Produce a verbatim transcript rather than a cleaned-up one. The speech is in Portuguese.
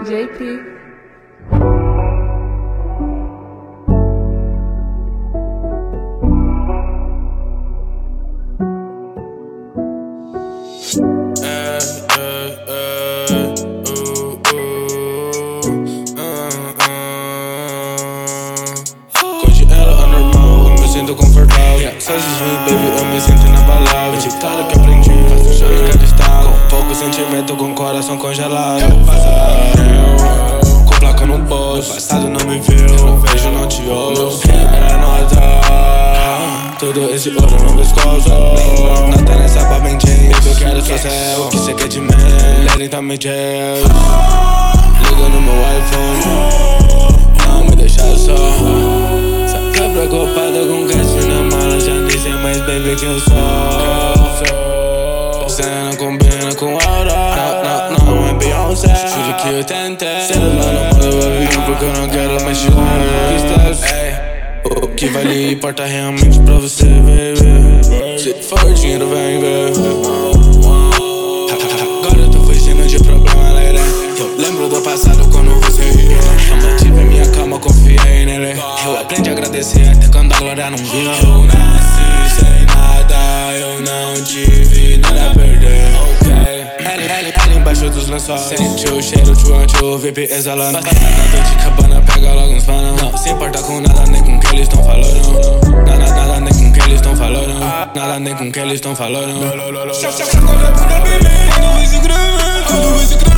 J P. Sinto confortável, yeah. Só Jesus, baby, eu me sinto na palavra. Ditado que aprendi, faço show em cada estado. Com pouco sentimento, com coração congelado. Eu, com placa no bolso, passado não me viu. Eu não vejo, não te ouço. Era nota, tudo esse ouro no pescoço. Nada nessa babentinha, eu quero só ser o que cê quer de mim. Lentamente eu liga no meu iPhone, não me deixa só. Preocupada com cash na mala, já nem sei mais, baby, que eu sou. Você não combina com aura, não, não, não é Beyoncé. Juro que eu tentei. Celular no modo avião porque eu não quero mais te ver. O que vale importa realmente pra você, baby. Se for dinheiro, vem, baby. Agora eu tô fugindo de problema, lady. Eu lembro do passado quando você ia. Eu mantive minha calma, confiei nele. Eu aprendi a agradecer até quando a glória não vinha. Eu nasci sem nada, eu não tive nada a perder. Ok, ela, ela, ela embaixo dos lençóis. Sente o cheiro, tchuan, tchu, V P exalando. Nada de cabana, pega logo uns panos. Não se importa com nada, nem com o que eles tão falando. Nada, nada, nem com o que eles tão falando. Nada, nem com o que eles tão falando. Quando vê se grave, quando vê se grave.